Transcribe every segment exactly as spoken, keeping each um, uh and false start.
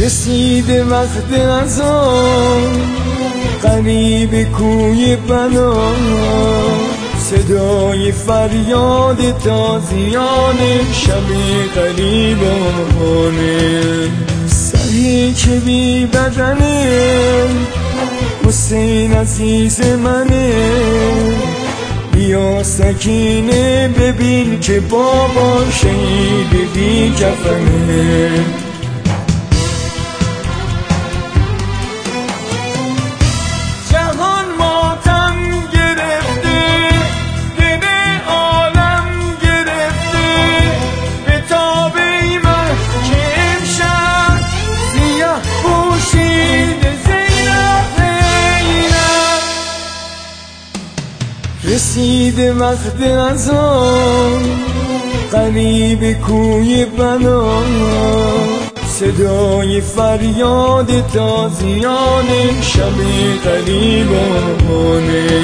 رسیده وقت اذان، غریب کوی بنا، صدای فریاد تازیان شب غریبانه. سری که بی بدنه حسین عزیز منه، بیا سکینه ببین که بابا شهید بی کفنه. جهان ماتم گرفته، دل عالم گرفته، به تاب من که امشب سیاه پوشید زینب اینم. رسیده وقت اذان، غریب کوی بنا، صدای فریاد تازیان شب غریبانه.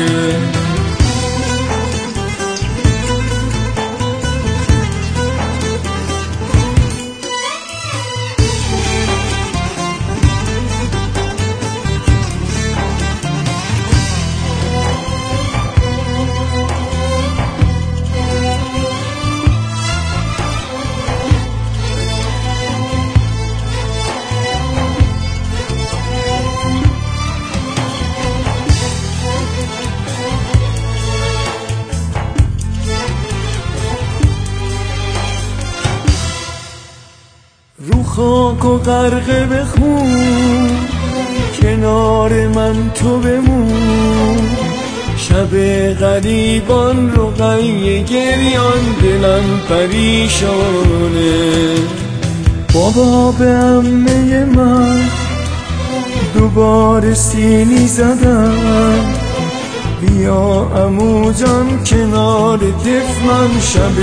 رو خاک و غرق به خون، کنار من تو بمون. شب غریبان رقیه گریان، دلم پریشانه. بابا به عمه من دوباره سینی زدم، بیا عمو جان کنار دف من شب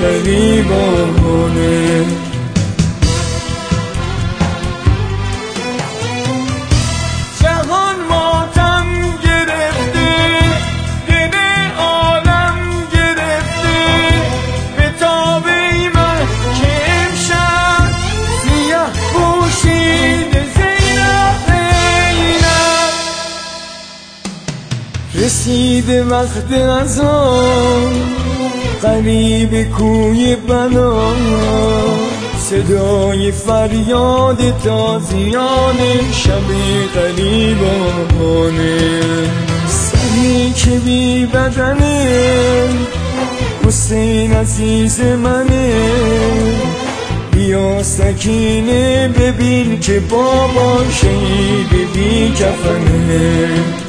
غریبانه. رسیده وقت اذان، غریب کوی بنا، صدای فریاد تازیان شب غریبانه. سری که بی بدنه حسین عزیز منه، بیا سکینه ببین که بابا شهید بی کفنه.